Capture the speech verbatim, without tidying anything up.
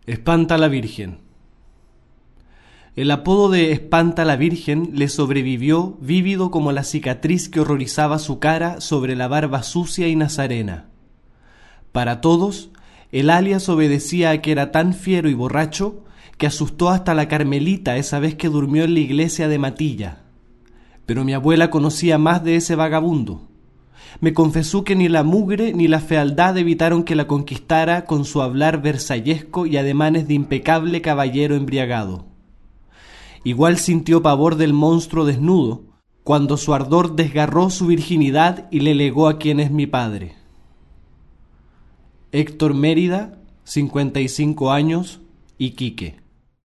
Espanta la Virgen. El apodo de Espanta la Virgen le sobrevivió vívido como la cicatriz que horrorizaba su cara sobre la barba sucia y nazarena. Para todos, el alias obedecía a que era tan fiero y borracho que asustó hasta la Carmelita esa vez que durmió en la iglesia de Matilla. Pero mi abuela conocía más de ese vagabundo. Me confesó que ni la mugre ni la fealdad evitaron que la conquistara con su hablar versallesco y ademanes de impecable caballero embriagado. Igual sintió pavor del monstruo desnudo, cuando su ardor desgarró su virginidad y le legó a quien es mi padre. Héctor Mérida, cincuenta y cinco años, Iquique.